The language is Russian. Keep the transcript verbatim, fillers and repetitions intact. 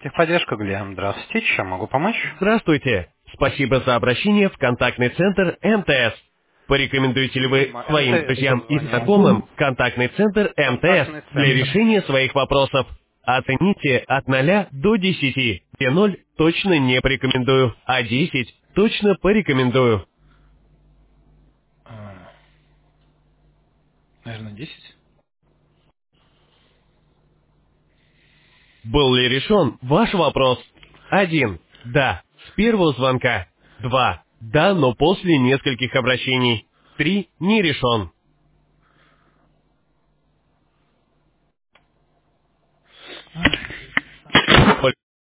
Техподдержка, Глеб. Здравствуйте, чем могу помочь? Здравствуйте. Спасибо за обращение в контактный центр МТС. Порекомендуете ли вы своим МТС друзьям и позвонил. знакомым контактный центр МТС Контактный для центр. решения своих вопросов? Оцените от ноля до десяти, где ноль точно не порекомендую, а десять точно порекомендую. А, Наверное, десять. Был ли решен ваш вопрос? Один. Да. С первого звонка. Два. Да, но после нескольких обращений. Три. Не решен.